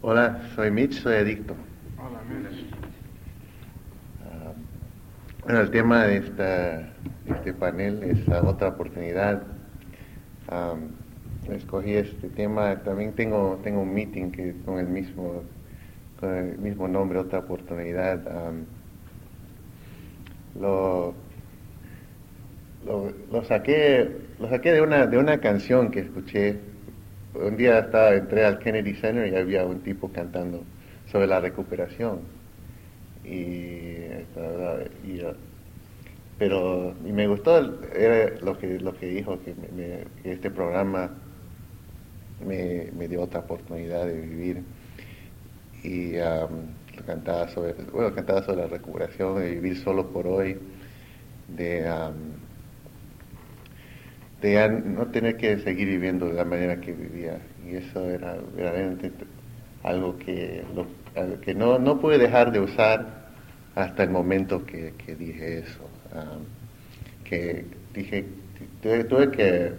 Hola, soy Mitch, soy adicto. Hola, Mitch. Bueno, el tema de este panel es otra oportunidad. Am, Escogí este tema. También tengo un meeting que con el mismo nombre, otra oportunidad. Lo, lo saqué de una canción que escuché. Un día entré al Kennedy Center y había un tipo cantando sobre la recuperación. Y me gustó era lo que dijo, que este programa me dio otra oportunidad de vivir. Y cantaba sobre la recuperación, de vivir solo por hoy, de, um, de ya no tener que seguir viviendo de la manera que vivía. Y eso era verdaderamente algo algo que no pude dejar de usar hasta el momento que dije eso. Que dije, tuve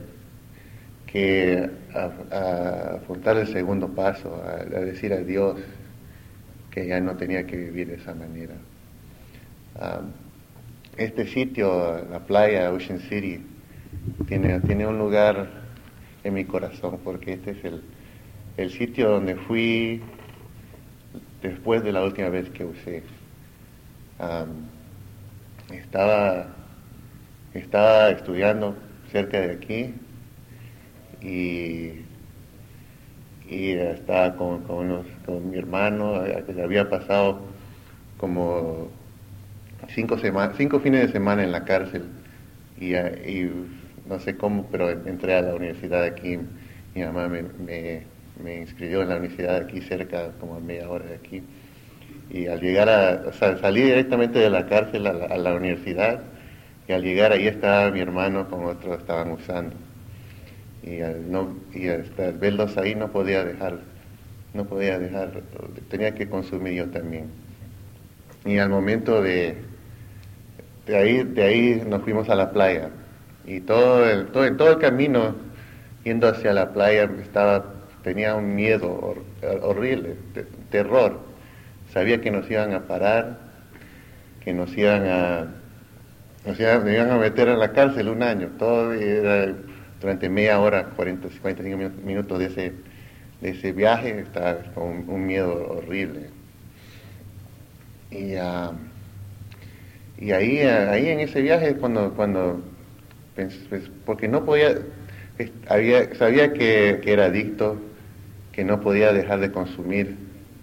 que afrontar el segundo paso, a decir a Dios que ya no tenía que vivir de esa manera. Um, este sitio, la playa, Ocean City, tiene un lugar en mi corazón, porque este es el sitio donde fui después de la última vez que usé. Um, estaba, estaba estudiando cerca de aquí y, y estaba con mi hermano. Había pasado como 5 fines de semana en la cárcel y no sé cómo, pero entré a la universidad aquí. Mi mamá me inscribió en la universidad aquí cerca, como a media hora de aquí. Y al llegar o sea, salí directamente de la cárcel a la universidad, y al llegar ahí estaba mi hermano con otro, estaban usando. Al verlos ahí no podía dejar, tenía que consumir yo también. Y al momento de ahí nos fuimos a la playa. Y en todo el camino yendo hacia la playa tenía un miedo horrible, terror. Sabía que nos iban a parar, que me iban a meter en la cárcel un año. Todo era durante media hora, 45 minutos de ese viaje, estaba con un miedo horrible. Y, uh, y ahí en ese viaje, cuando porque no podía, sabía que era adicto, que no podía dejar de consumir,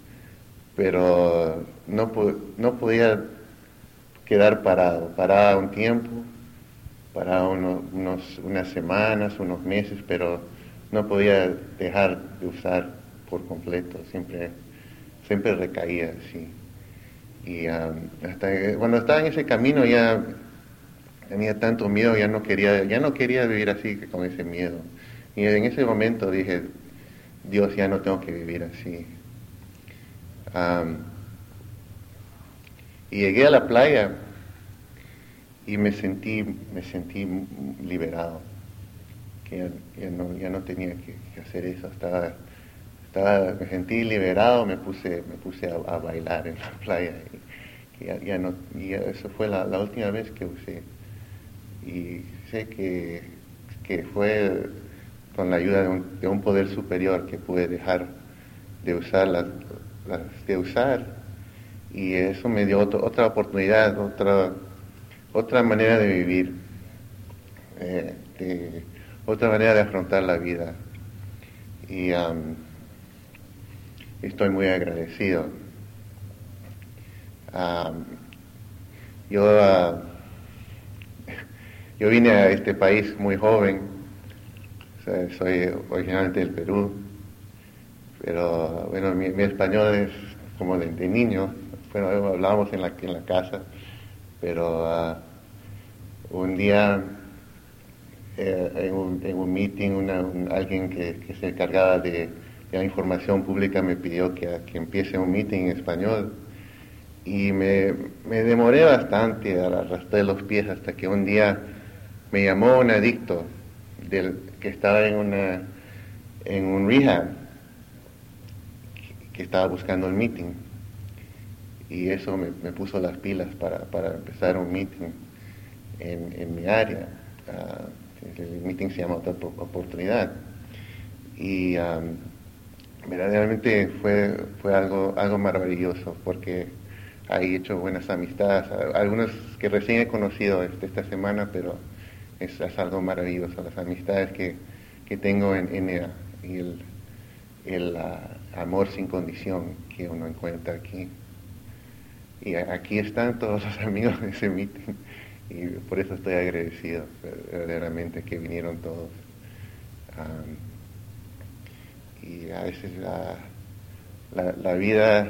pero no podía quedar parada un tiempo, parada unas semanas, unos meses, pero no podía dejar de usar por completo, siempre recaía así. Y hasta cuando estaba en ese camino ya tenía tanto miedo, ya no quería vivir así, con ese miedo. Y en ese momento dije, Dios, ya no tengo que vivir así. Um, y llegué a la playa y me sentí liberado, que ya no tenía que hacer eso. Me sentí liberado, me puse a bailar en la playa. Eso fue la última vez que usé. Y sé que fue con la ayuda de un poder superior que pude dejar de usar de usar, y eso me dio otra oportunidad, otra manera de vivir, eh, de- otra manera de afrontar la vida. Y estoy muy agradecido. Um, yo, uh, yo vine a este país muy joven. O sea, soy originalmente del Perú, pero bueno, mi español es como de niño. Bueno, hablábamos en la casa, pero un día en un meeting, alguien que se encargaba de la información pública me pidió que empiece un meeting en español, y me demoré bastante, arrastré los pies hasta que un día me llamó un adicto que estaba en un rehab, que estaba buscando un meeting. Y eso me puso las pilas para empezar un meeting en mi área. El meeting se llama Otra Oportunidad. Y verdaderamente fue algo maravilloso, porque ahí he hecho buenas amistades, algunos que recién he conocido esta semana, pero es algo maravilloso, las amistades que tengo en NA y el amor sin condición que uno encuentra aquí. Y aquí están todos los amigos de ese meeting, y por eso estoy agradecido verdaderamente que vinieron todos. Y a veces la vida,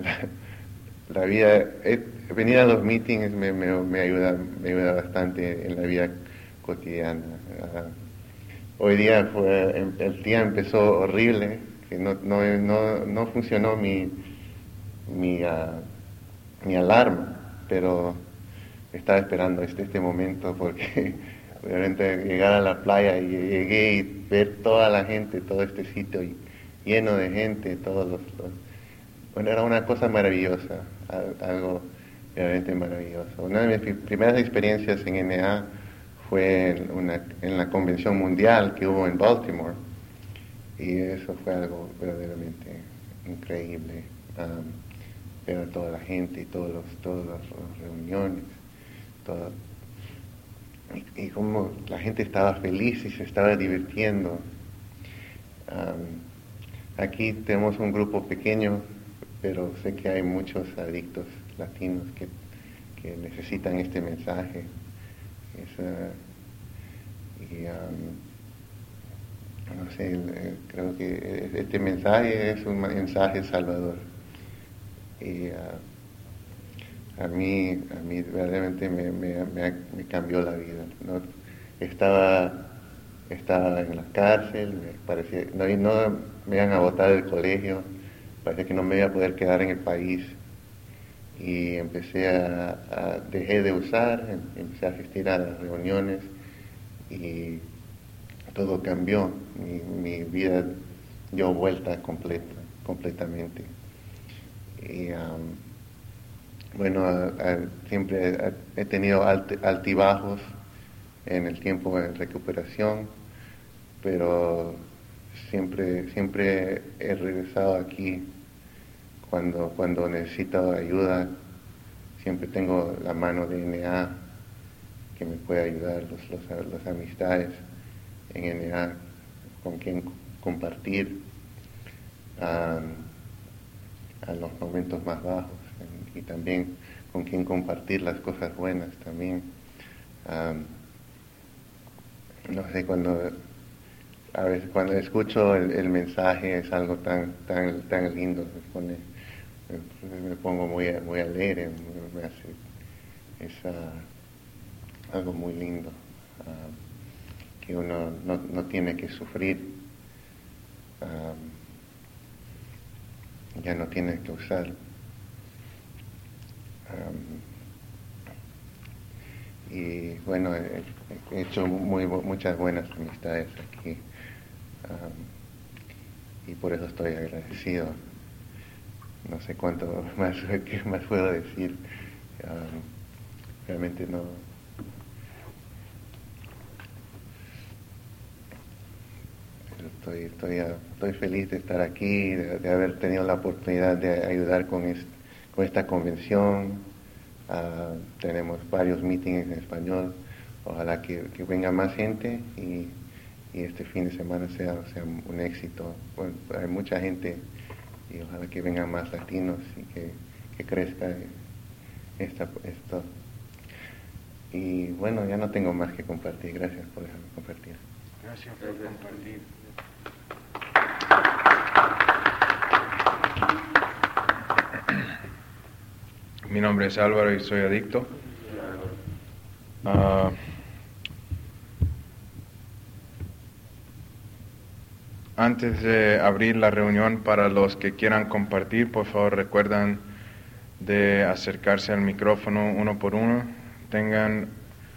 venir a los meetings me ayuda bastante en la vida cotidiana. Hoy día el día empezó horrible, que no funcionó mi alarma, pero estaba esperando este momento, porque obviamente llegar a la playa y llegué y ver toda la gente, todo este sitio lleno de gente, bueno, era una cosa maravillosa, algo realmente maravilloso. Una de mis primeras experiencias en NA fue en la convención mundial que hubo en Baltimore, y eso fue algo verdaderamente increíble. Ver a toda la gente y todas las reuniones, y cómo la gente estaba feliz y se estaba divirtiendo. Aquí tenemos un grupo pequeño, pero sé que hay muchos adictos latinos que necesitan este mensaje. No sé, creo que este mensaje es un mensaje salvador. Y a mí verdaderamente me cambió la vida, ¿no? Estaba en la cárcel, no me iban a botar del colegio, parecía que no me iba a poder quedar en el país, y dejé de usar, empecé a asistir a las reuniones, y todo cambió, mi vida dio vuelta completamente. Y bueno, siempre he tenido altibajos en el tiempo de recuperación, pero siempre he regresado aquí cuando necesito ayuda. Siempre tengo la mano de NA que me puede ayudar, las amistades en NA con quien compartir a los momentos más bajos, y también con quien compartir las cosas buenas también. No sé, a veces cuando escucho el mensaje es algo tan lindo, me pongo muy alegre, es algo muy lindo, que uno no tiene que sufrir, ya no tiene que usar. Y bueno, he hecho muchas buenas amistades aquí, y por eso estoy agradecido. No sé qué más puedo decir. Realmente no. Estoy feliz de estar aquí, de haber tenido la oportunidad de ayudar con esta convención. Tenemos varios meetings en español. Ojalá que venga más gente, y este fin de semana sea un éxito. Bueno, hay mucha gente, y ojalá que vengan más latinos y que crezca esto. Y bueno, ya no tengo más que compartir. Gracias por dejarme compartir. Gracias por compartir. Mi nombre es Álvaro y soy adicto. Antes de abrir la reunión, para los que quieran compartir, por favor recuerden de acercarse al micrófono uno por uno. Tengan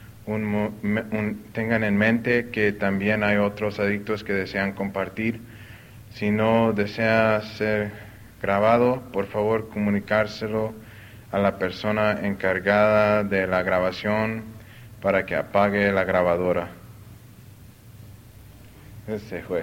en mente que también hay otros adictos que desean compartir. Si no desea ser grabado, por favor comunicárselo a la persona encargada de la grabación para que apague la grabadora. Ese fue.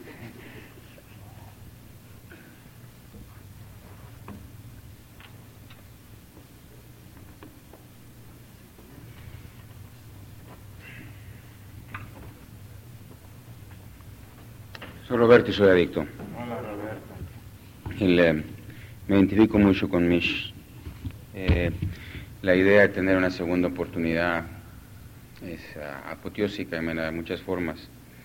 Soy Roberto y soy adicto. Hola, Roberto. Me identifico mucho con Mish. La idea de tener una segunda oportunidad es apoteósica de muchas formas.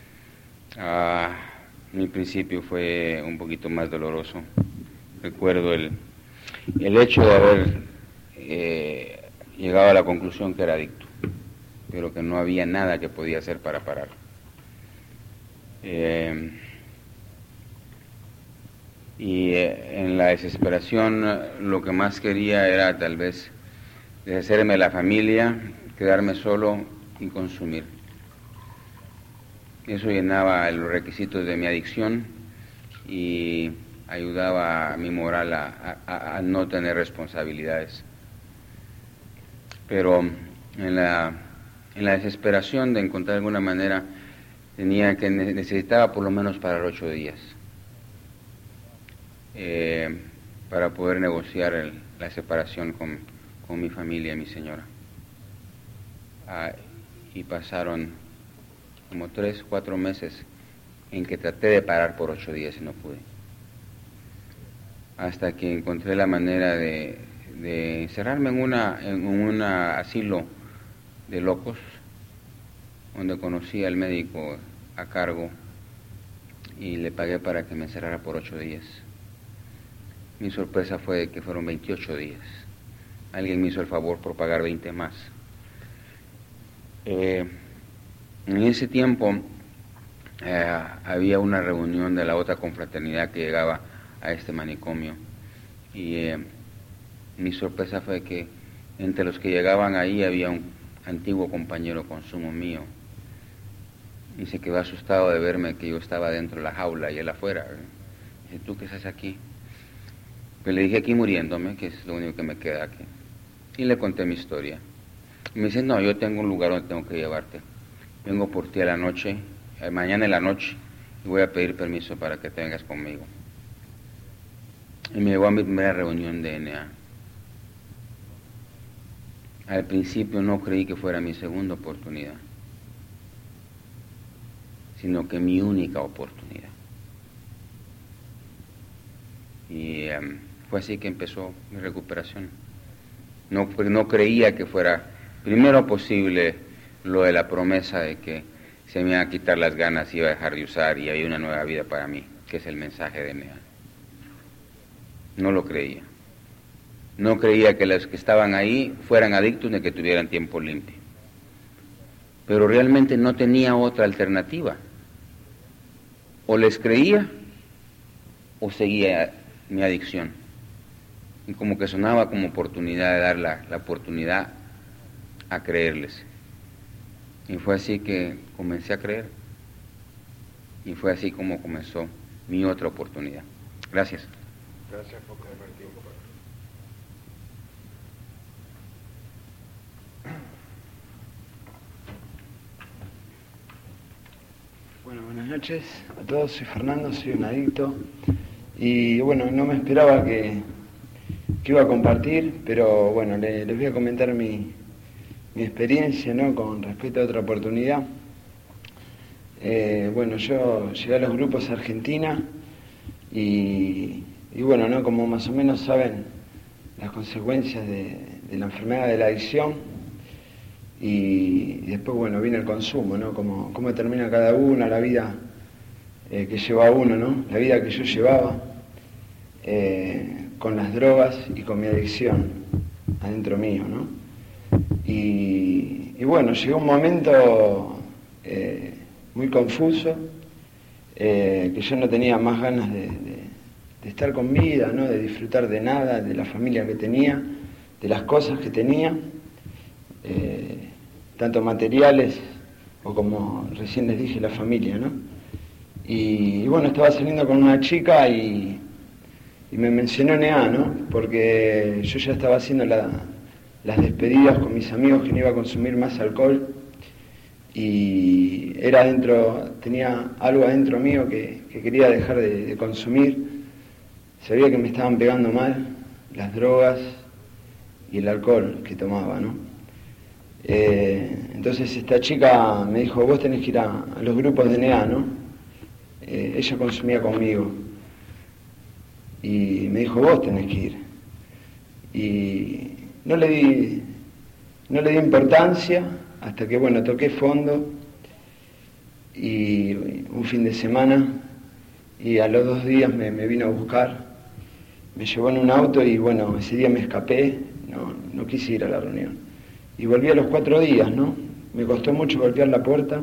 Mi principio fue un poquito más doloroso. Recuerdo el hecho de haber llegado a la conclusión que era adicto, pero que no había nada que podía hacer para parar. En la desesperación lo que más quería era tal vez deshacerme de la familia, quedarme solo y consumir. Eso llenaba los requisitos de mi adicción y ayudaba a mi moral a no tener responsabilidades. Pero en la desesperación de encontrar alguna manera, necesitaba por lo menos parar 8 días para poder negociar la separación con mi familia y mi señora. Y pasaron como 3, 4 meses en que traté de parar por 8 días y no pude. Hasta que encontré la manera de encerrarme en un asilo de locos, donde conocí al médico a cargo y le pagué para que me encerrara por 8 días. Mi sorpresa fue que fueron 28 días. Alguien me hizo el favor por pagar 20 más. En ese tiempo había una reunión de la otra confraternidad que llegaba a este manicomio y mi sorpresa fue que entre los que llegaban ahí había un antiguo compañero de consumo mío y se quedó asustado de verme que yo estaba dentro de la jaula y él afuera. Dice, ¿tú qué haces aquí? Pues le dije, aquí muriéndome, que es lo único que me queda aquí. Y le conté mi historia. Y me dice, no, yo tengo un lugar donde tengo que llevarte. Vengo por ti a la noche, mañana en la noche, y voy a pedir permiso para que te vengas conmigo. Y me llevó a mi primera reunión de NA. Al principio no creí que fuera mi segunda oportunidad, sino que mi única oportunidad. Y fue así que empezó mi recuperación. No creía que fuera primero posible lo de la promesa de que se me iban a quitar las ganas, iba a dejar de usar y había una nueva vida para mí, que es el mensaje de NA. No lo creía. No creía que los que estaban ahí fueran adictos ni que tuvieran tiempo limpio. Pero realmente no tenía otra alternativa. O les creía o seguía mi adicción. Y como que sonaba como oportunidad de dar la oportunidad a creerles. Y fue así que comencé a creer. Y fue así como comenzó mi otra oportunidad. Gracias. Gracias por compartir. Bueno, buenas noches a todos. Soy Fernando, soy un adicto. Y bueno, no me esperaba que iba a compartir, pero bueno, les voy a comentar mi experiencia, ¿no?, con respecto a otra oportunidad. Bueno, yo llegué a los grupos Argentina y bueno, ¿no?, como más o menos saben las consecuencias de la enfermedad de la adicción y después, bueno, viene el consumo, ¿no?, cómo termina cada uno, la vida que lleva uno, ¿no?, la vida que yo llevaba con las drogas y con mi adicción adentro mío, ¿no? Y bueno, llegó un momento muy confuso, que yo no tenía más ganas de estar con vida, ¿no?, de disfrutar de nada, de la familia que tenía, de las cosas que tenía, tanto materiales o como recién les dije, la familia, ¿no? Y bueno, estaba saliendo con una chica y y me mencionó NEA, ¿no? Porque yo ya estaba haciendo las despedidas con mis amigos que no iba a consumir más alcohol, y tenía algo adentro mío que quería dejar de consumir. Sabía que me estaban pegando mal las drogas y el alcohol que tomaba, ¿no? Entonces esta chica me dijo, vos tenés que ir a los grupos de NEA, ¿no? Ella consumía conmigo. Y me dijo, vos tenés que ir. Y no le di importancia hasta que, bueno, toqué fondo, y un fin de semana, y a los 2 días me vino a buscar, me llevó en un auto, y bueno, ese día me escapé, no quise ir a la reunión. Y volví a los 4 días, ¿no? Me costó mucho golpear la puerta,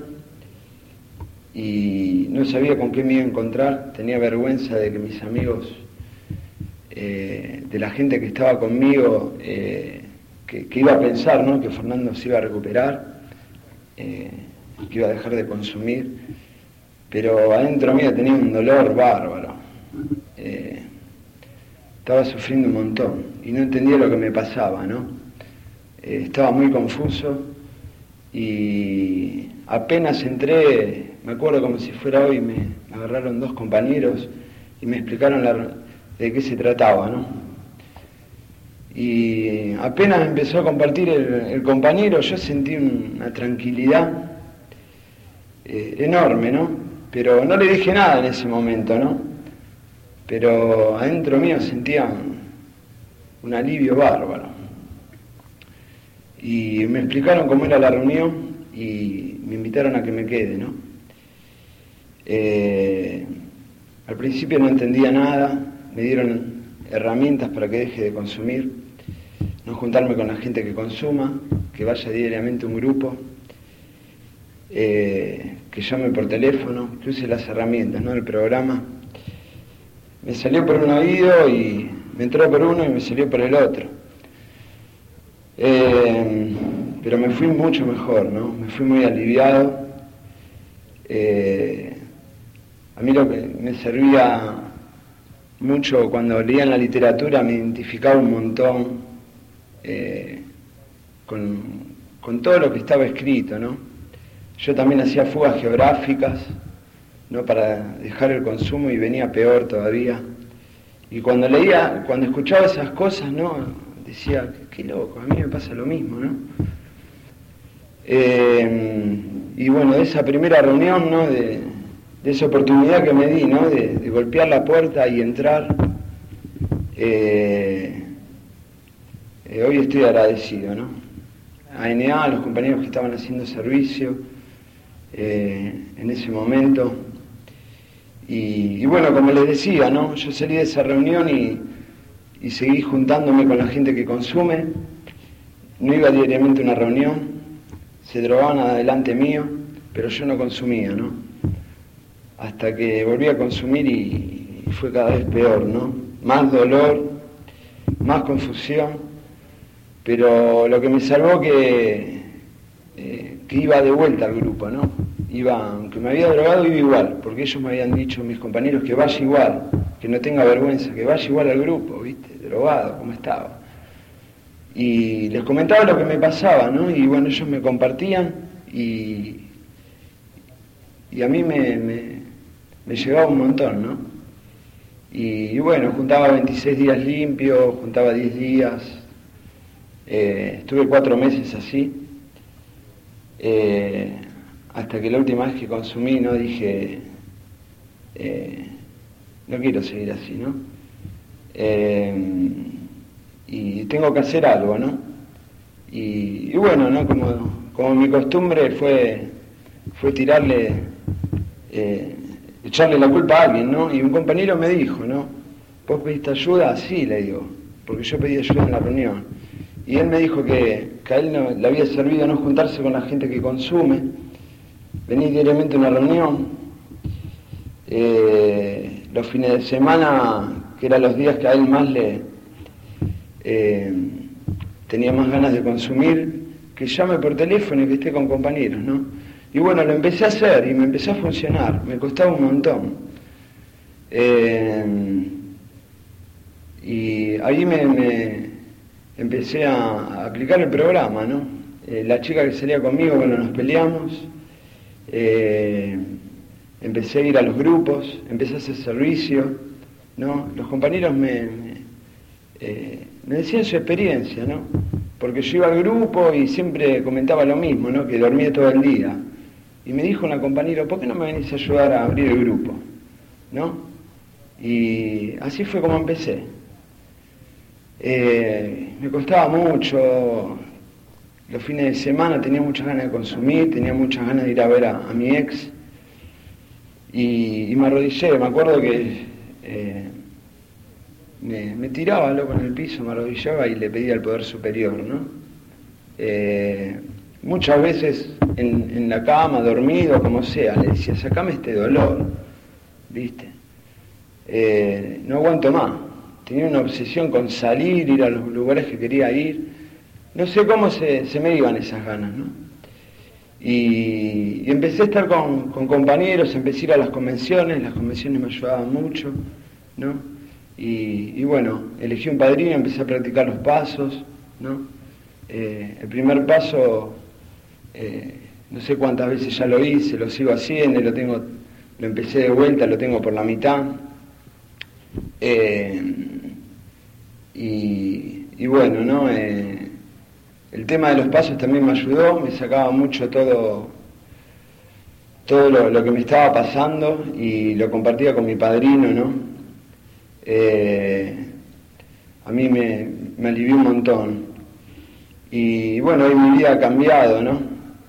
y no sabía con qué me iba a encontrar, tenía vergüenza de que mis amigos, de la gente que estaba conmigo, que iba a pensar, ¿no? Que Fernando se iba a recuperar, que iba a dejar de consumir, pero adentro mío tenía un dolor bárbaro. Estaba sufriendo un montón y no entendía lo que me pasaba, ¿no? Estaba muy confuso, y apenas entré, me acuerdo como si fuera hoy, me agarraron 2 compañeros y me explicaron de qué se trataba, ¿no? Y apenas empezó a compartir el compañero, yo sentí una tranquilidad enorme, ¿no? Pero no le dije nada en ese momento, ¿no? Pero adentro mío sentía un alivio bárbaro. Y me explicaron cómo era la reunión y me invitaron a que me quede, ¿no? Al principio no entendía nada, me dieron herramientas para que deje de consumir, no juntarme con la gente que consuma, que vaya diariamente a un grupo, que llame por teléfono, que use las herramientas, ¿no? El programa. Me salió por un oído y me entró por uno y me salió por el otro. Pero me fui mucho mejor, ¿no? Me fui muy aliviado. A mí lo que me servía mucho cuando leía en la literatura, me identificaba un montón con todo lo que estaba escrito, ¿no? Yo también hacía fugas geográficas, ¿no? Para dejar el consumo, y venía peor todavía. Y cuando escuchaba esas cosas, ¿no? Decía, qué loco, a mí me pasa lo mismo, ¿no? Y bueno, de esa primera reunión, ¿no? De esa oportunidad que me di, ¿no? De golpear la puerta y entrar, hoy estoy agradecido, ¿no? A NEA, a los compañeros que estaban haciendo servicio en ese momento. Y bueno, como les decía, ¿no? Yo salí de esa reunión y seguí juntándome con la gente que consume. No iba diariamente a una reunión, se drogaban adelante mío, pero yo no consumía, ¿no? Hasta que volví a consumir y fue cada vez peor, ¿no? Más dolor, más confusión, pero lo que me salvó que iba de vuelta al grupo, ¿no? Aunque me había drogado, iba igual, porque ellos me habían dicho, mis compañeros, que vaya igual, que no tenga vergüenza, que vaya igual al grupo, ¿viste? Drogado, como estaba. Y les comentaba lo que me pasaba, ¿no? Y bueno, ellos me compartían y a mí me llegaba un montón, ¿no? Y bueno, juntaba 26 días limpios, juntaba 10 días, estuve 4 meses así, hasta que la última vez que consumí, ¿no? Dije, no quiero seguir así, ¿no? Y tengo que hacer algo, ¿no? Y bueno, ¿no? Como mi costumbre fue echarle la culpa a alguien, ¿no? Y un compañero me dijo, ¿no? ¿Vos pediste ayuda? Sí, le digo, porque yo pedí ayuda en la reunión. Y él me dijo que a él no, le había servido no juntarse con la gente que consume, venir diariamente a una reunión, los fines de semana, que eran los días que a él más tenía más ganas de consumir, que llame por teléfono y que esté con compañeros, ¿no? Y bueno, lo empecé a hacer y me empezó a funcionar, me costaba un montón. Y ahí me empecé a aplicar el programa, ¿no? La chica que salía conmigo, bueno, nos peleamos, empecé a ir a los grupos, empecé a hacer servicio, ¿no? Los compañeros me decían su experiencia, ¿no? Porque yo iba al grupo y siempre comentaba lo mismo, ¿no? Que dormía todo el día. Y me dijo una compañera, ¿por qué no me venís a ayudar a abrir el grupo? ¿No? Y así fue como empecé. Me costaba mucho, los fines de semana tenía muchas ganas de consumir, tenía muchas ganas de ir a ver a mi ex. Y me arrodillé, me acuerdo que me tiraba loco en el piso, me arrodillaba y le pedía al poder superior, ¿no? Muchas veces en la cama, dormido, como sea, le decía, sacame este dolor, ¿viste? No aguanto más. Tenía una obsesión con salir, ir a los lugares que quería ir. No sé cómo se me iban esas ganas, ¿no? Y empecé a estar con compañeros, empecé a ir a las convenciones me ayudaban mucho, ¿no? Y bueno, elegí un padrino, empecé a practicar los pasos, ¿no? El primer paso, no sé cuántas veces ya lo hice, lo sigo haciendo, lo empecé de vuelta, lo tengo por la mitad. Y bueno, ¿no? El tema de los pasos también me ayudó, me sacaba mucho todo lo que me estaba pasando y lo compartía con mi padrino, ¿no? A mí me alivió un montón. Y bueno, hoy mi vida ha cambiado, ¿no?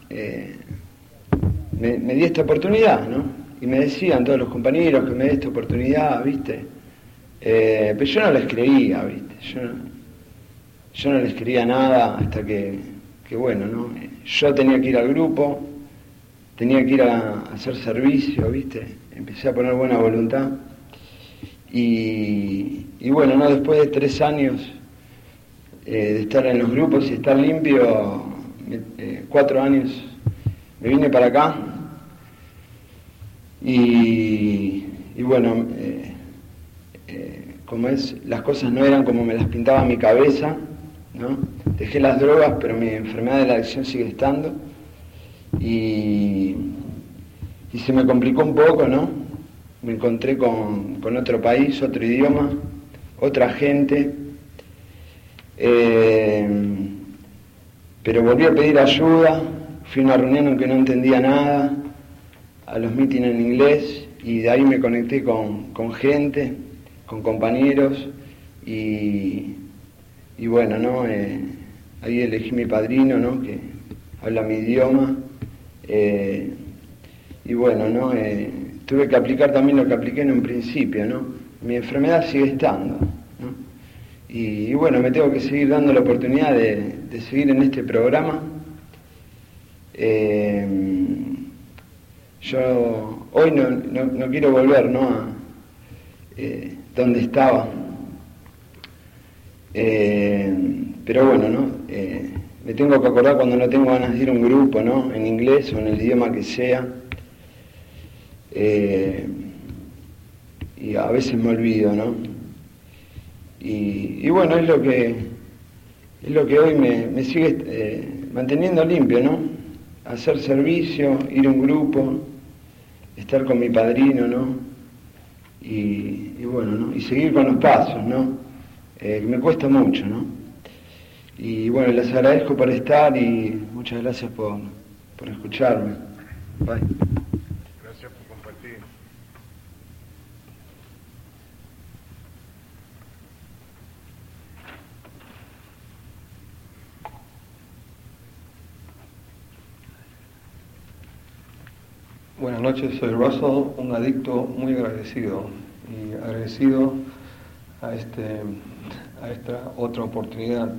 Me di esta oportunidad, ¿no? Y me decían todos los compañeros que me di esta oportunidad, ¿viste? Pero yo no les creía, ¿viste? Yo no les creía nada hasta que bueno, ¿no? Yo tenía que ir al grupo, tenía que ir a hacer servicio, ¿viste? Empecé a poner buena voluntad. Y bueno, ¿no? Después de 3 años de estar en los grupos y estar limpio, 4 años, me vine para acá. Y bueno, como es, las cosas no eran como me las pintaba mi cabeza, ¿no? Dejé las drogas, pero mi enfermedad de la adicción sigue estando. Y se me complicó un poco, ¿no? Me encontré con otro país, otro idioma, otra gente. Pero volví a pedir ayuda, fui a una reunión en que no entendía nada, a los mítines en inglés, y de ahí me conecté con gente, con compañeros, y bueno, ¿no? Ahí elegí mi padrino, ¿no? Que habla mi idioma, y bueno, ¿no? Tuve que aplicar también lo que apliqué en un principio, ¿no? Mi enfermedad sigue estando, ¿no? Y bueno, me tengo que seguir dando la oportunidad de seguir en este programa. Yo hoy no quiero volver, ¿no? A donde estaba. Pero bueno, ¿no? Me tengo que acordar cuando no tengo ganas de ir a un grupo, ¿no? En inglés o en el idioma que sea. Y a veces me olvido, ¿no? Y bueno, es lo que hoy me sigue manteniendo limpio, ¿no? Hacer servicio, ir a un grupo, estar con mi padrino, ¿no? Y bueno, ¿no? Y seguir con los pasos, ¿no? Me cuesta mucho, ¿no? Y bueno, les agradezco por estar y muchas gracias por escucharme. Bye. Gracias por compartir. Buenas noches, soy Russell, un adicto muy agradecido y agradecido a esta otra oportunidad.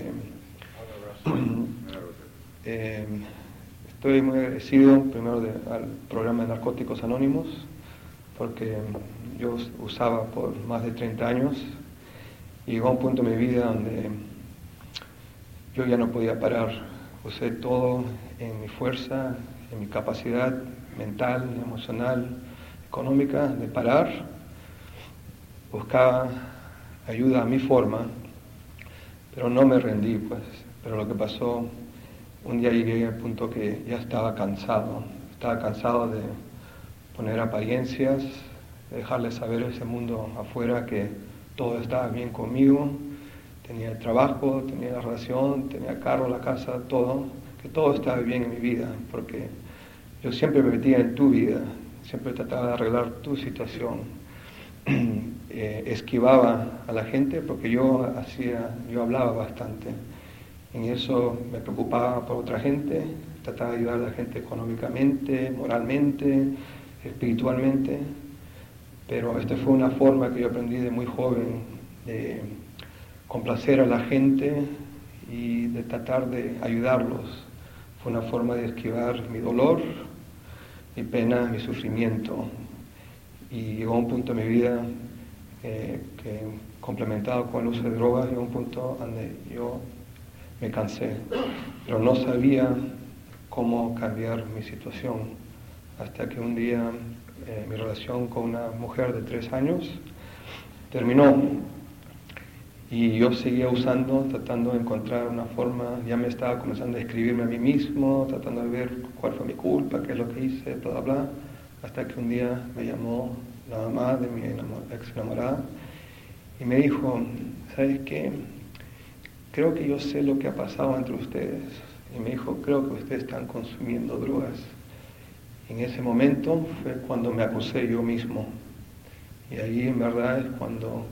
Estoy muy agradecido primero al programa de Narcóticos Anónimos, porque yo usaba por más de 30 años y llegó a un punto en mi vida donde yo ya no podía parar. Usé todo en mi fuerza, en mi capacidad mental, emocional, económica de parar. Buscaba ayuda a mi forma, pero no me rendí, pues. Pero lo que pasó, un día llegué al punto que ya estaba cansado de poner apariencias, de dejarle saber a ese mundo afuera que todo estaba bien conmigo, tenía el trabajo, tenía la relación, tenía el carro, la casa, todo, que todo estaba bien en mi vida, porque yo siempre me metía en tu vida, siempre trataba de arreglar tu situación, esquivaba a la gente porque yo hablaba bastante, en eso me preocupaba por otra gente, trataba de ayudar a la gente económicamente, moralmente, espiritualmente, pero esta fue una forma que yo aprendí de muy joven, de complacer a la gente y de tratar de ayudarlos. Fue una forma de esquivar mi dolor, mi pena, mi sufrimiento. Y llegó un punto en mi vida que complementado con el uso de drogas, llegó un punto donde yo me cansé, pero no sabía cómo cambiar mi situación, hasta que un día mi relación con una mujer de 3 años terminó y yo seguía usando, tratando de encontrar una forma, ya me estaba comenzando a escribirme a mí mismo, tratando de ver cuál fue mi culpa, qué es lo que hice, bla, bla, bla, hasta que un día me llamó la mamá de mi ex enamorada y me dijo, ¿sabes qué? Creo que yo sé lo que ha pasado entre ustedes. Y me dijo, creo que ustedes están consumiendo drogas. En ese momento fue cuando me acusé yo mismo. Y ahí en verdad es cuando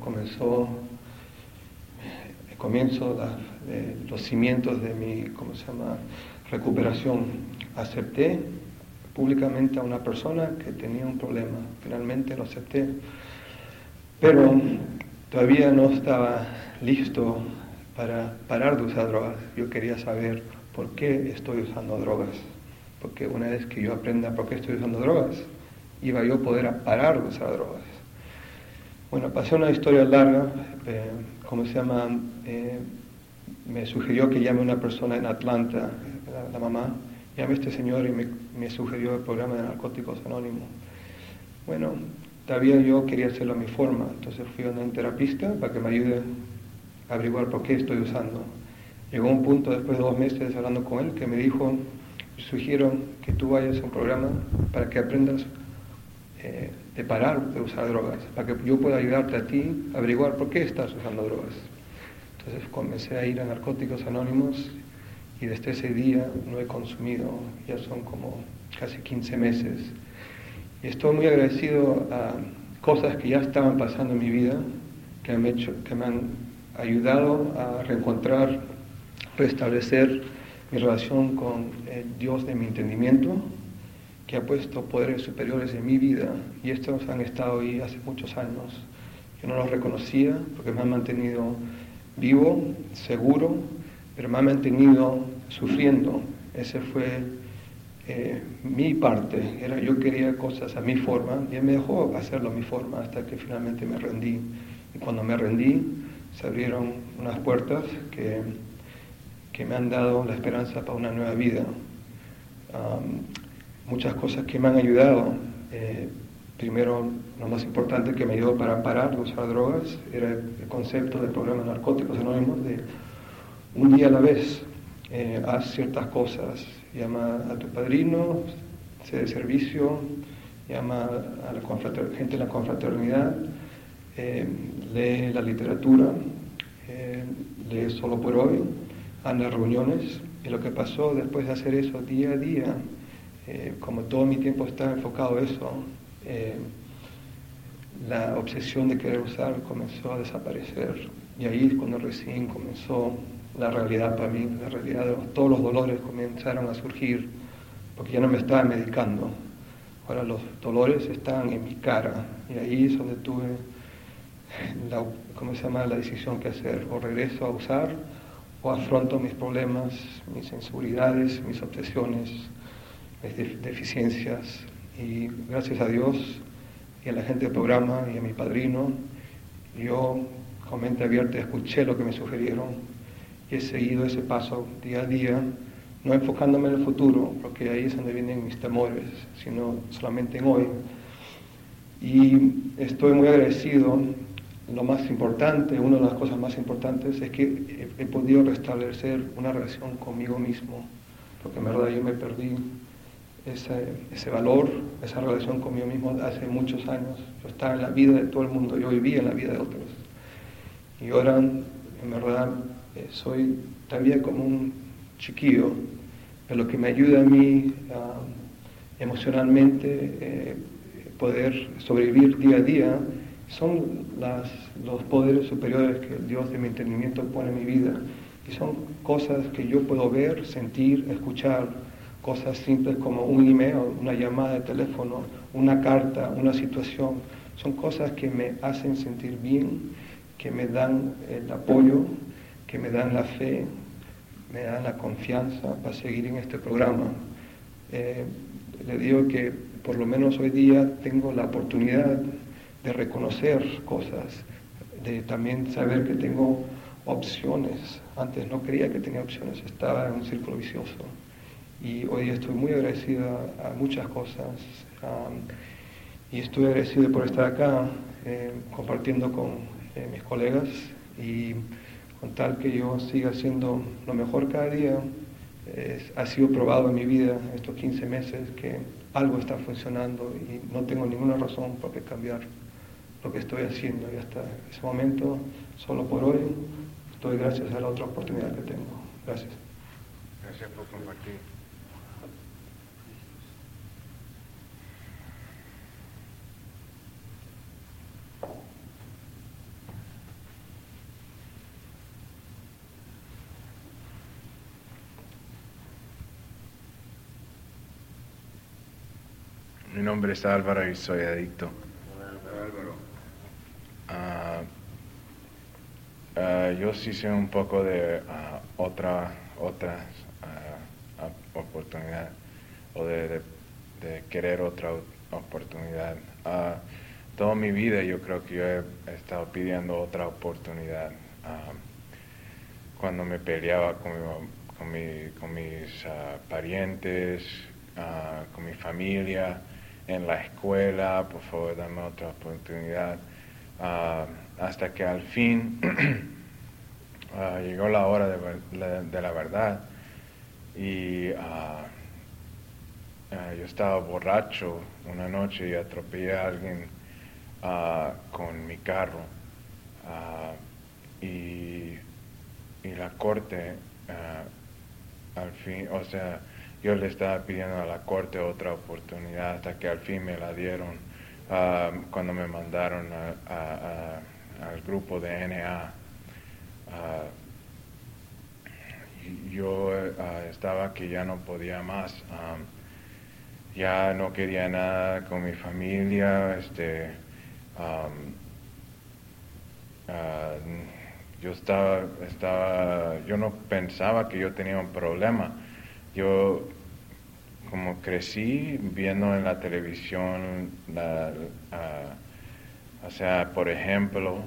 comienzo los cimientos de mi, recuperación. Acepté públicamente a una persona que tenía un problema. Finalmente lo acepté. Pero todavía no estaba listo para parar de usar drogas. Yo quería saber por qué estoy usando drogas. Porque una vez que yo aprenda por qué estoy usando drogas, iba yo a poder parar de usar drogas. Bueno, pasé una historia larga, me sugirió que llame a una persona en Atlanta, la mamá, llame a este señor y me sugirió el programa de Narcóticos Anónimos. Bueno, todavía yo quería hacerlo a mi forma, entonces fui a un terapista para que me ayude a averiguar por qué estoy usando. Llegó un punto después de 2 meses hablando con él que me dijo, sugiero que tú vayas a un programa para que aprendas de parar de usar drogas, para que yo pueda ayudarte a ti a averiguar por qué estás usando drogas. Entonces comencé a ir a Narcóticos Anónimos y desde ese día no he consumido, ya son como casi 15 meses. Y estoy muy agradecido a cosas que ya estaban pasando en mi vida, que me han ayudado a reencontrar, restablecer mi relación con el Dios de mi entendimiento, que ha puesto poderes superiores en mi vida, y estos han estado ahí hace muchos años. Yo no los reconocía porque me han mantenido vivo, seguro, pero me han mantenido sufriendo. Ese fue mi parte, yo quería cosas a mi forma, y él me dejó hacerlo a mi forma hasta que finalmente me rendí. Y cuando me rendí, se abrieron unas puertas que me han dado la esperanza para una nueva vida. Muchas cosas que me han ayudado. Primero, lo más importante que me ayudó para parar de usar drogas era el concepto del programa de Narcóticos Anónimos de un día a la vez. Haz ciertas cosas, llama a tu padrino, sé de servicio, llama a la gente de la confraternidad, lee la literatura, lee Solo por Hoy, anda a reuniones. Y lo que pasó después de hacer eso día a día, como todo mi tiempo estaba enfocado en eso, la obsesión de querer usar comenzó a desaparecer. Y ahí es cuando recién comenzó la realidad para mí, la realidad de todos los dolores comenzaron a surgir, porque ya no me estaba medicando. Ahora los dolores estaban en mi cara, y ahí es donde tuve la decisión que hacer: o regreso a usar, o afronto mis problemas, mis inseguridades, mis obsesiones, mis deficiencias. Y gracias a Dios y a la gente del programa y a mi padrino, yo con mente abierta escuché lo que me sugirieron y he seguido ese paso día a día, no enfocándome en el futuro, porque ahí es donde vienen mis temores, sino solamente en hoy. Y estoy muy agradecido lo más importante, una de las cosas más importantes es que he podido restablecer una relación conmigo mismo, porque en verdad yo me perdí ese valor, esa relación conmigo mismo hace muchos años. Yo estaba en la vida de todo el mundo, yo vivía en la vida de otros. Y ahora, en verdad, soy también como un chiquillo, pero lo que me ayuda a mí emocionalmente poder sobrevivir día a día son los poderes superiores que el Dios de mi entendimiento pone en mi vida. Y son cosas que yo puedo ver, sentir, escuchar, cosas simples como un email, una llamada de teléfono, una carta, una situación. Son cosas que me hacen sentir bien, que me dan el apoyo, que me dan la fe, me dan la confianza para seguir en este programa. Le digo que por lo menos hoy día tengo la oportunidad de reconocer cosas, de también saber que tengo opciones. Antes no creía que tenía opciones, estaba en un círculo vicioso. Y hoy estoy muy agradecido a muchas cosas. Y estoy agradecido por estar acá compartiendo con mis colegas y con tal que yo siga haciendo lo mejor cada día. Ha sido probado en mi vida estos 15 meses que algo está funcionando y no tengo ninguna razón por qué cambiar lo que estoy haciendo. Y hasta ese momento, solo por hoy, estoy gracias a la otra oportunidad que tengo. Gracias. Gracias por compartir. Mi nombre es Álvaro y soy adicto. Yo sí sé un poco de otra oportunidad o de querer otra oportunidad. Toda mi vida yo creo que yo he estado pidiendo otra oportunidad. Cuando me peleaba con mis parientes, con mi familia, en la escuela, por favor dame otra oportunidad, hasta que al fin llegó la hora de la verdad y yo estaba borracho una noche y atropellé a alguien con mi carro y la corte al fin, o sea, yo le estaba pidiendo a la corte otra oportunidad hasta que al fin me la dieron cuando me mandaron al grupo de NA. Yo estaba que ya no podía más, ya no quería nada con mi familia, yo no pensaba que yo tenía un problema. Yo como crecí viendo en la televisión, o sea, por ejemplo,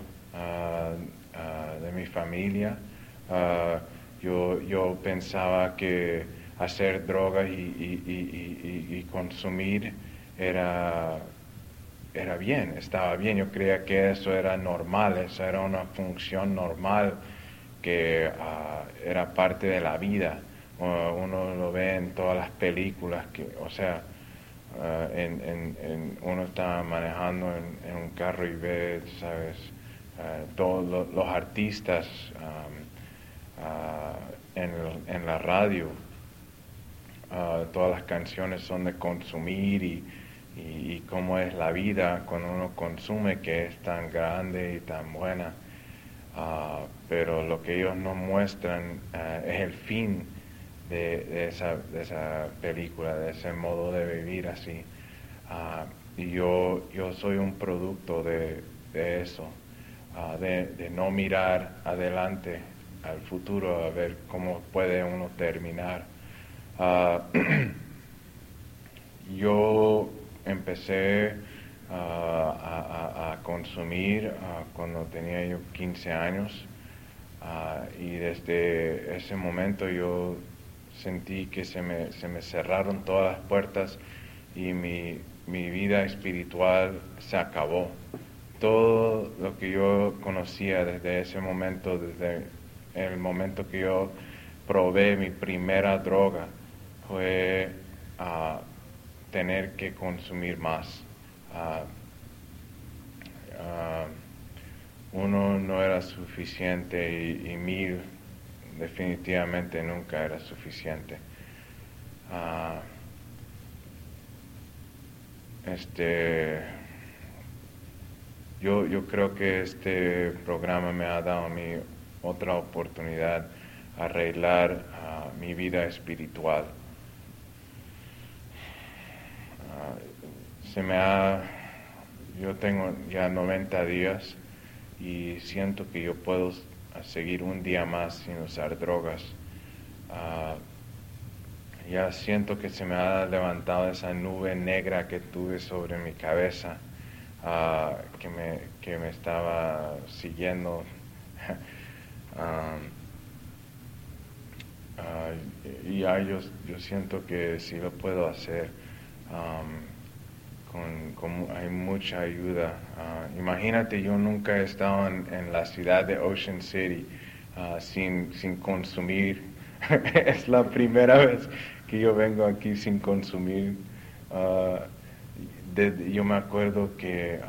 de mi familia, yo pensaba que hacer drogas y consumir era bien, estaba bien. Yo creía que eso era normal, eso era una función normal que era parte de la vida. Uno lo ve en todas las películas, o sea, uno está manejando en un carro y ve, ¿sabes? Todos los artistas en la radio, todas las canciones son de consumir y cómo es la vida cuando uno consume, que es tan grande y tan buena. Pero lo que ellos no muestran es el fin de esa película, de ese modo de vivir así. Y yo soy un producto de eso, de no mirar adelante al futuro, a ver cómo puede uno terminar. Yo empecé a consumir cuando tenía yo 15 años y desde ese momento yo sentí que se me cerraron todas las puertas y mi vida espiritual se acabó, todo lo que yo conocía desde ese momento, desde el momento que yo probé mi primera droga, fue tener que consumir más. Uno no era suficiente y 1000 definitivamente nunca era suficiente. Yo creo que este programa me ha dado a mí otra oportunidad a arreglar mi vida espiritual. Yo tengo ya 90 días y siento que yo puedo seguir un día más sin usar drogas. Ya siento que se me ha levantado esa nube negra que tuve sobre mi cabeza, que me estaba siguiendo. Y ya yo siento que sí lo puedo hacer. Hay mucha ayuda. Imagínate, yo nunca he estado en la ciudad de Ocean City sin consumir. Es la primera vez que yo vengo aquí sin consumir. Yo me acuerdo que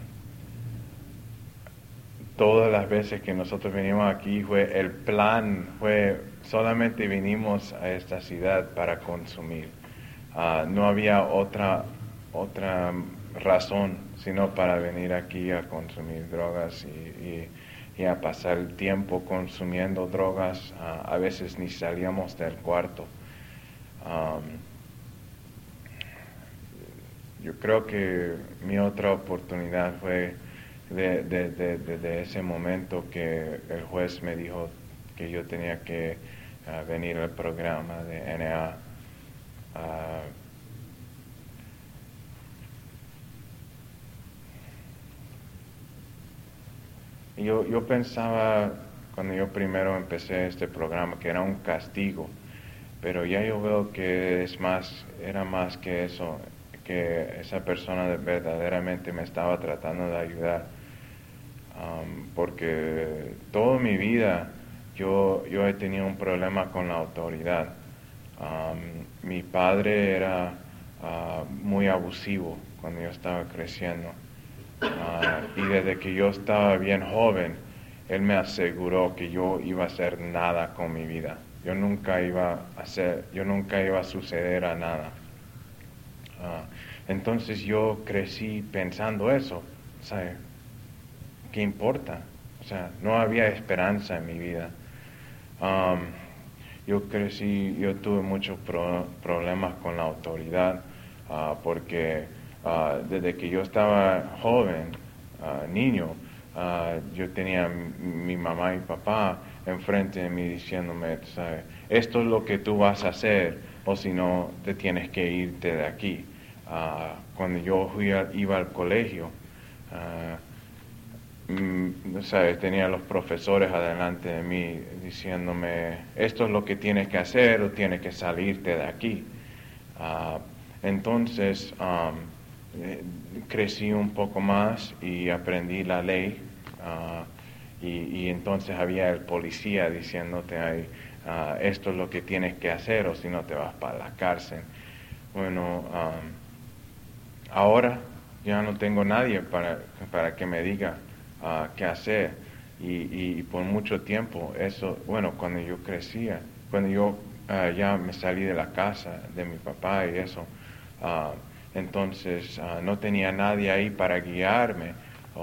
todas las veces que nosotros venimos aquí el plan fue solamente vinimos a esta ciudad para consumir. No había otra razón sino para venir aquí a consumir drogas y a pasar el tiempo consumiendo drogas. A veces ni salíamos del cuarto. Yo creo que mi otra oportunidad fue desde ese momento que el juez me dijo que yo tenía que venir al programa de NA. Yo pensaba cuando yo primero empecé este programa que era un castigo, pero ya yo veo que era más que eso, que esa persona verdaderamente me estaba tratando de ayudar, porque toda mi vida yo he tenido un problema con la autoridad. Mi padre era muy abusivo cuando yo estaba creciendo. Y desde que yo estaba bien joven, él me aseguró que yo iba a hacer nada con mi vida. Yo nunca iba a suceder a nada. Entonces yo crecí pensando eso, ¿sabe? ¿Qué importa? O sea, no había esperanza en mi vida. Yo tuve muchos problemas con la autoridad, porque desde que yo estaba joven, niño, yo tenía mi mamá y papá enfrente de mí diciéndome, ¿sabes? Esto es lo que tú vas a hacer, o si no, te tienes que irte de aquí. Cuando yo iba al colegio, ¿sabes? Tenía los profesores adelante de mí diciéndome, esto es lo que tienes que hacer o tienes que salirte de aquí. Entonces, crecí un poco más y aprendí la ley, y entonces había el policía diciéndote ahí, esto es lo que tienes que hacer o si no te vas para la cárcel. Bueno, ahora ya no tengo nadie para que me diga qué hacer, y por mucho tiempo cuando yo crecía, cuando yo ya me salí de la casa de mi papá y eso, entonces no tenía nadie ahí para guiarme,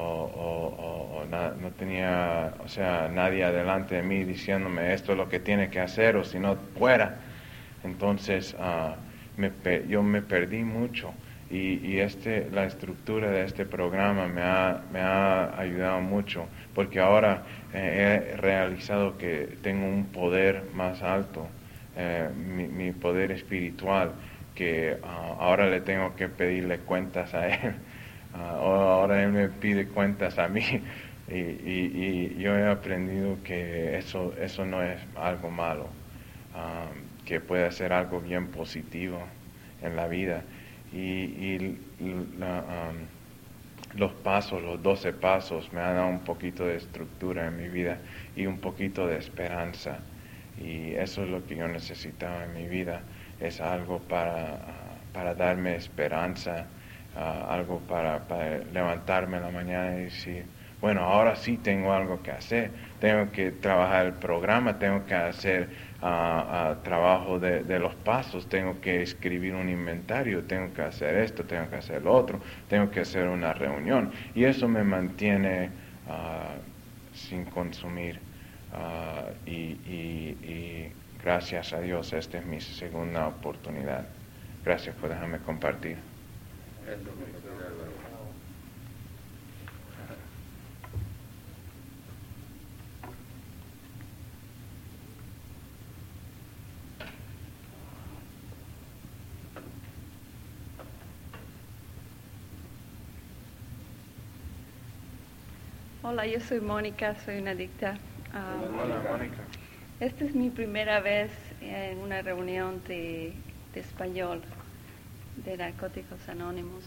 no tenía, o sea, nadie adelante de mí diciéndome esto es lo que tiene que hacer o si no fuera. Entonces yo me perdí mucho, y la estructura de este programa me ha ayudado mucho, porque ahora he realizado que tengo un poder más alto, mi poder espiritual, que ahora le tengo que pedirle cuentas a él, ahora él me pide cuentas a mí, y yo he aprendido que eso no es algo malo, que puede ser algo bien positivo en la vida, y los pasos, los 12 pasos, me han dado un poquito de estructura en mi vida y un poquito de esperanza. Y eso es lo que yo necesitaba en mi vida, es algo para darme esperanza, algo para levantarme en la mañana y decir, bueno, ahora sí tengo algo que hacer, tengo que trabajar el programa, tengo que hacer trabajo de los pasos, tengo que escribir un inventario, tengo que hacer esto, tengo que hacer lo otro, tengo que hacer una reunión. Y eso me mantiene sin consumir. Y gracias a Dios, esta es mi segunda oportunidad. Gracias por dejarme compartir. Hola, yo soy Mónica, soy una adicta. Hola, Mónica. Esta es mi primera vez en una reunión de español de Narcóticos Anónimos.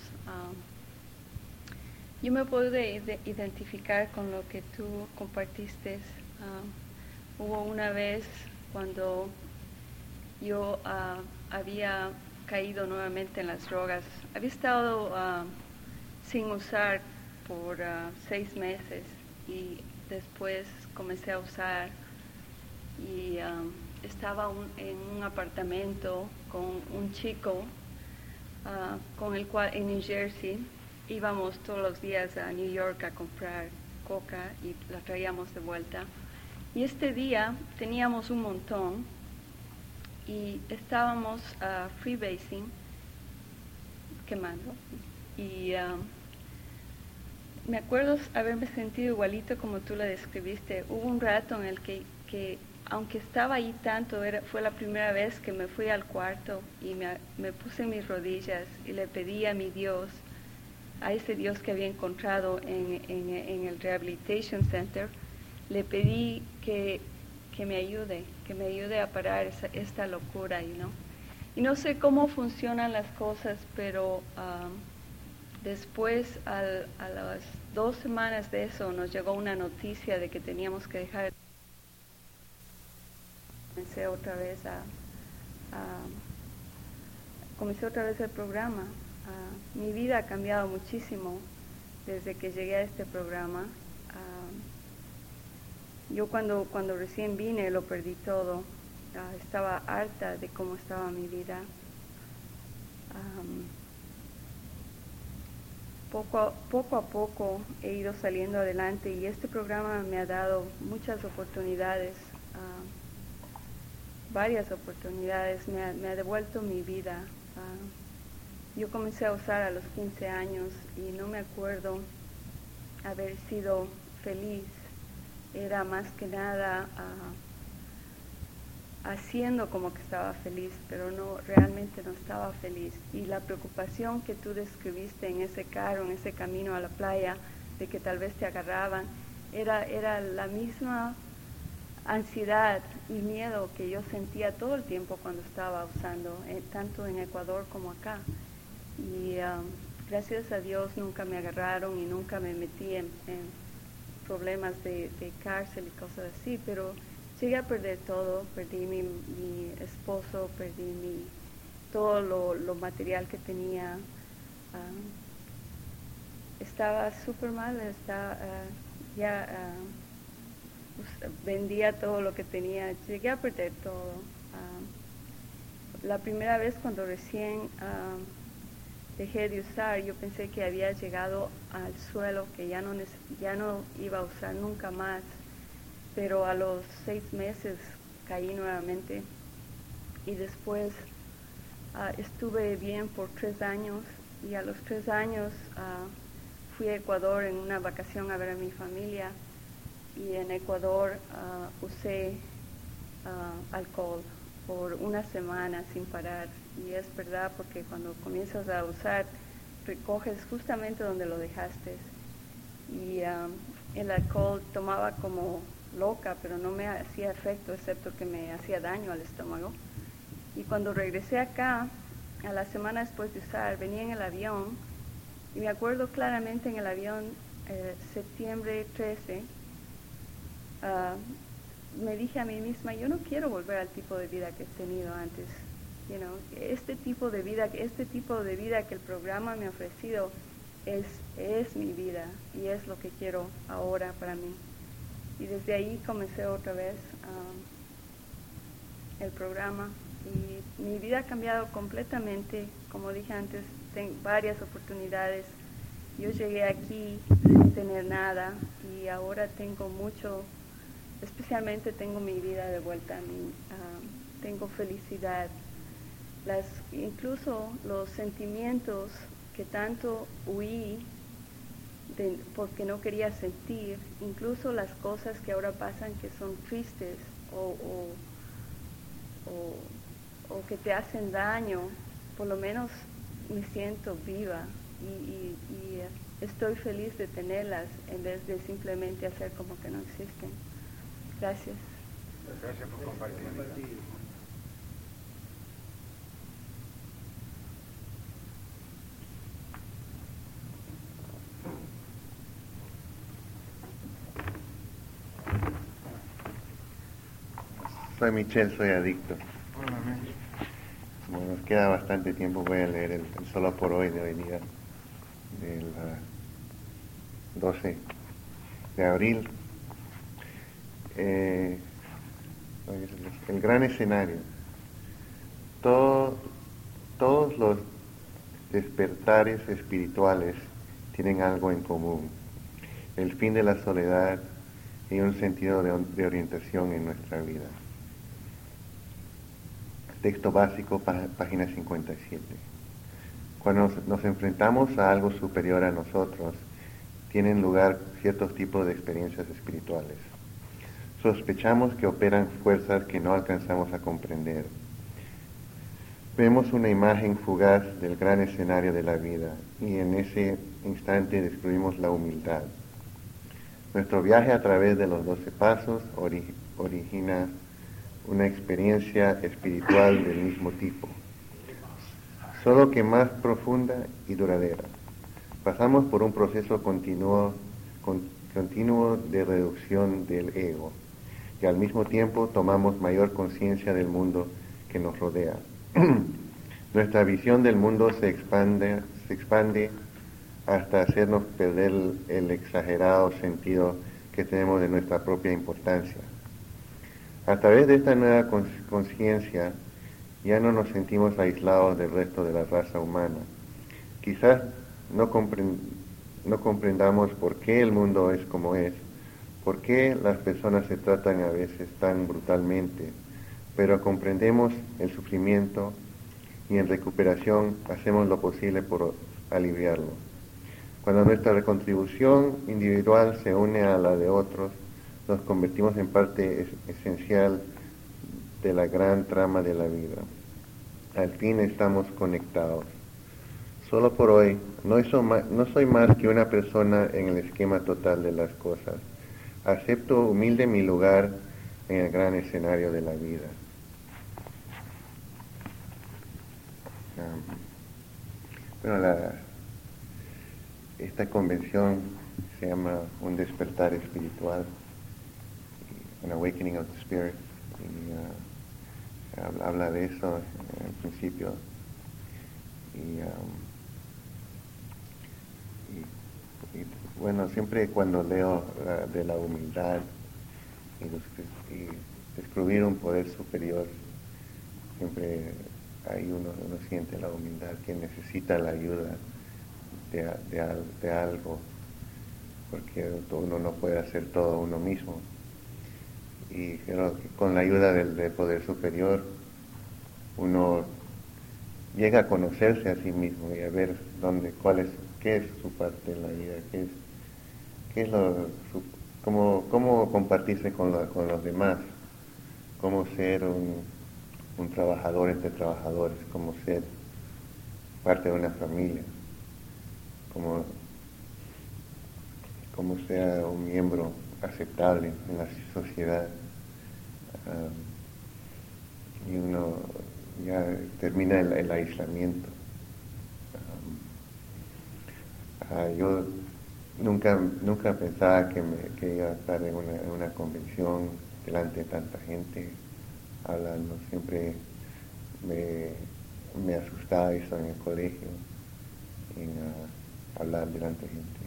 Yo me puedo identificar con lo que tú compartiste. Hubo una vez cuando yo había caído nuevamente en las drogas. Había estado sin usar por 6 meses y después comencé a usar y estaba en un apartamento con un chico con el cual en New Jersey íbamos todos los días a New York a comprar coca y la traíamos de vuelta. Y este día teníamos un montón y estábamos freebasing, quemando. Y me acuerdo haberme sentido igualito como tú la describiste. Hubo un rato en el que aunque estaba ahí tanto, fue la primera vez que me fui al cuarto y me puse en mis rodillas y le pedí a mi Dios, a ese Dios que había encontrado en el Rehabilitation Center, le pedí que me ayude a parar esta locura, ¿no? Y no sé cómo funcionan las cosas, pero después, a las 2 semanas de eso, nos llegó una noticia de que teníamos que dejar. Comencé otra vez el programa. Mi vida ha cambiado muchísimo desde que llegué a este programa. Yo cuando recién vine lo perdí todo. Estaba harta de cómo estaba mi vida. Poco a poco he ido saliendo adelante y este programa me ha dado muchas oportunidades, varias oportunidades, me ha devuelto mi vida. Yo comencé a usar a los 15 años y no me acuerdo haber sido feliz. Era más que nada haciendo como que estaba feliz, pero realmente no estaba feliz. Y la preocupación que tú describiste en ese carro, en ese camino a la playa, de que tal vez te agarraban, era la misma ansiedad y miedo que yo sentía todo el tiempo cuando estaba usando, tanto en Ecuador como acá. Y gracias a Dios nunca me agarraron y nunca me metí en problemas de cárcel y cosas así, pero llegué a perder todo. Perdí mi esposo, perdí todo lo material que tenía. Estaba súper mal, vendía todo lo que tenía, llegué a perder todo. La primera vez cuando recién dejé de usar, yo pensé que había llegado al suelo, que ya no iba a usar nunca más, pero a los 6 meses caí nuevamente y después estuve bien por 3 años y a los 3 años fui a Ecuador en una vacación a ver a mi familia y en Ecuador usé alcohol por 1 semana sin parar. Y es verdad, porque cuando comienzas a usar, recoges justamente donde lo dejaste. Y el alcohol tomaba como loca, pero no me hacía efecto, excepto que me hacía daño al estómago. Y cuando regresé acá, a la semana después de usar, venía en el avión Y me acuerdo claramente en el avión, septiembre 13, me dije a mí misma, yo no quiero volver al tipo de vida que he tenido antes. Este tipo de vida que el programa me ha ofrecido es mi vida y es lo que quiero ahora para mí. Y desde ahí comencé otra vez el programa y mi vida ha cambiado completamente. Como dije antes, tengo varias oportunidades. Yo llegué aquí sin tener nada y ahora tengo mucho, especialmente tengo mi vida de vuelta a mí, tengo felicidad. Incluso los sentimientos que tanto huí porque no quería sentir, incluso las cosas que ahora pasan que son tristes o que te hacen daño, por lo menos me siento viva y estoy feliz de tenerlas en vez de simplemente hacer como que no existen. Gracias. Gracias por compartir. Soy Michelle, soy adicto. Como nos queda bastante tiempo, voy a leer el solo por hoy de hoy día, del 12 de abril. El gran escenario. Todos los despertares espirituales tienen algo en común: el fin de la soledad y un sentido de orientación en nuestra vida. Texto básico, página 57. Cuando nos enfrentamos a algo superior a nosotros, tienen lugar ciertos tipos de experiencias espirituales. Sospechamos que operan fuerzas que no alcanzamos a comprender. Vemos una imagen fugaz del gran escenario de la vida y en ese instante descubrimos la humildad. Nuestro viaje a través de los 12 pasos origina una experiencia espiritual del mismo tipo, solo que más profunda y duradera. Pasamos por un proceso continuo de reducción del ego y al mismo tiempo tomamos mayor conciencia del mundo que nos rodea. Nuestra visión del mundo se expande hasta hacernos perder el exagerado sentido que tenemos de nuestra propia importancia. A través de esta nueva conciencia ya no nos sentimos aislados del resto de la raza humana. Quizás no comprendamos por qué el mundo es como es, por qué las personas se tratan a veces tan brutalmente, pero comprendemos el sufrimiento y en recuperación hacemos lo posible por aliviarlo. Cuando nuestra recontribución individual se une a la de otros, nos convertimos en parte esencial de la gran trama de la vida. Al fin estamos conectados. Solo por hoy, no soy más que una persona en el esquema total de las cosas. Acepto humilde mi lugar en el gran escenario de la vida. Esta convención se llama Un despertar espiritual, An Awakening of the Spirit, y habla de eso al principio. Y bueno, siempre cuando leo de la humildad y descubrir un poder superior, siempre ahí uno siente la humildad, que necesita la ayuda de algo, porque uno no puede hacer todo uno mismo. Y creo que con la ayuda del poder superior uno llega a conocerse a sí mismo y a ver qué es su parte en la vida, cómo compartirse con los demás, cómo ser un trabajador entre trabajadores, cómo ser parte de una familia, cómo ser un miembro aceptable en la sociedad. Y uno ya termina el aislamiento. Yo nunca pensaba que iba a estar en una convención delante de tanta gente hablando. Siempre me asustaba eso en el colegio, en hablar delante de gente.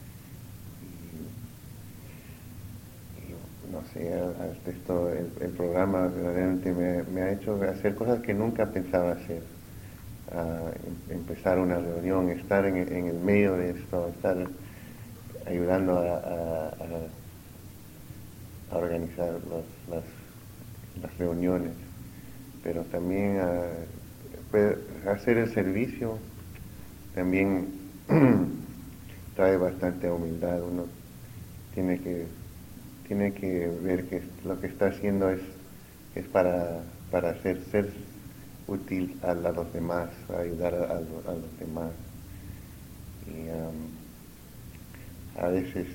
Y no sé, el programa verdaderamente me ha hecho hacer cosas que nunca pensaba hacer. Empezar una reunión, estar en el medio de esto, estar ayudando a organizar las reuniones, pero también hacer el servicio también trae bastante humildad. Uno tiene que ver que lo que está haciendo es para ser útil a los demás, a ayudar a los demás. Y a veces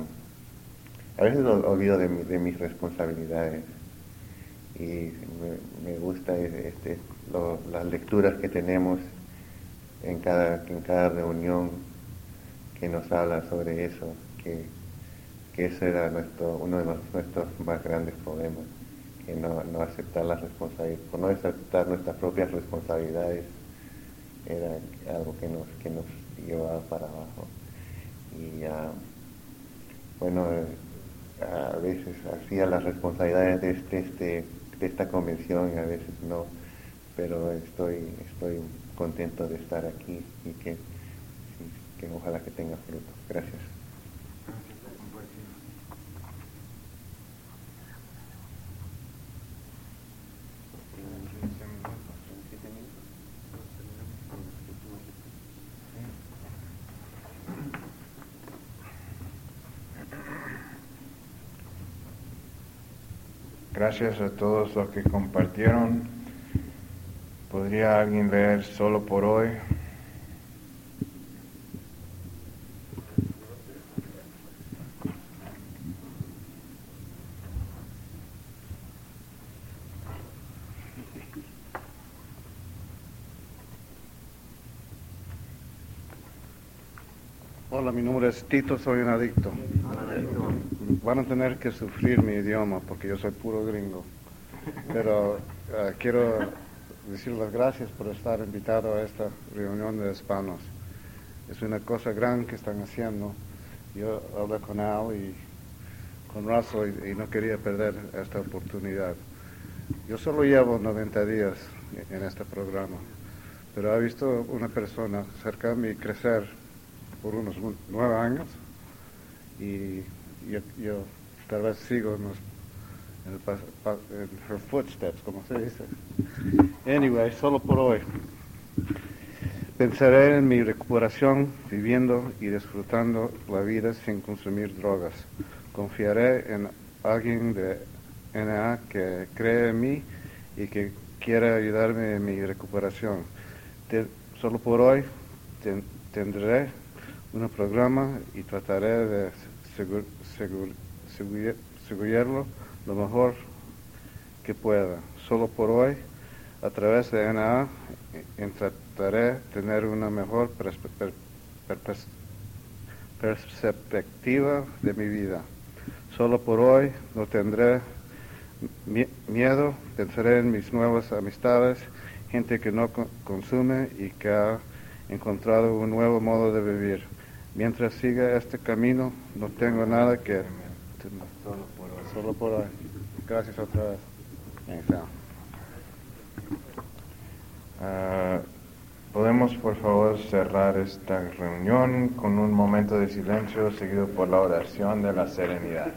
olvido de mis responsabilidades, y me gusta las lecturas que tenemos en cada reunión, que nos habla sobre eso, que ese era uno de nuestros más grandes problemas, que no aceptar las responsabilidades, por no aceptar nuestras propias responsabilidades, era algo que nos llevaba para abajo. Y bueno, a veces hacía las responsabilidades de esta convención, y a veces no, pero estoy contento de estar aquí, y que ojalá que tenga fruto. Gracias. Gracias a todos los que compartieron. ¿Podría alguien leer solo por hoy? Hola, mi nombre es Tito, soy un adicto. Van a tener que sufrir mi idioma porque yo soy puro gringo. Pero quiero decir las gracias por estar invitado a esta reunión de hispanos. Es una cosa grande que están haciendo. Yo hablé con Al y con Russell y no quería perder esta oportunidad. Yo solo llevo 90 días en este programa, pero he visto una persona cerca de mí crecer por unos 9 años, y yo tal vez sigo en her footsteps, como se dice. Anyway, solo por hoy. Pensaré en mi recuperación, viviendo y disfrutando la vida sin consumir drogas. Confiaré en alguien de NA que cree en mí y que quiera ayudarme en mi recuperación. Solo por hoy tendré un programa y trataré de asegurarlo lo mejor que pueda. Solo por hoy, a través de NA, trataré de tener una mejor perspectiva de mi vida. Solo por hoy no tendré miedo, pensaré en mis nuevas amistades, gente que no consume y que ha encontrado un nuevo modo de vivir. Mientras siga este camino, no tengo nada que... Solo por hoy. Gracias otra vez. ¿Podemos, por favor, cerrar esta reunión con un momento de silencio seguido por la oración de la serenidad?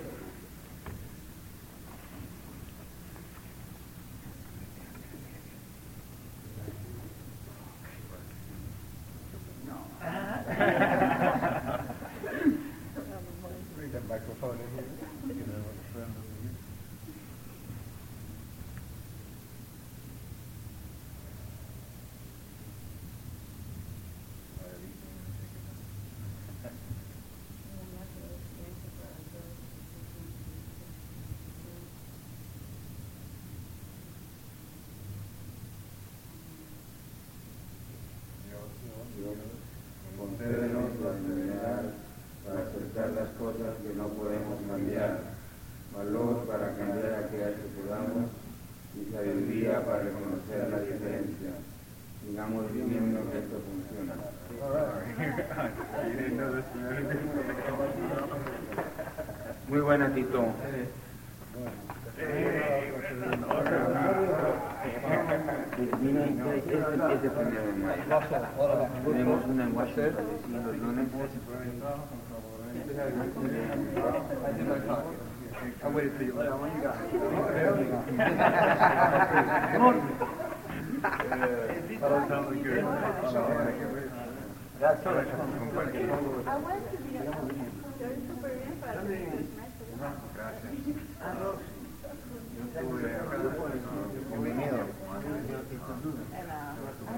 Concédenos Muy buena, Tito. Este primero de mayo. Tenemos una en Washington DC los lunes.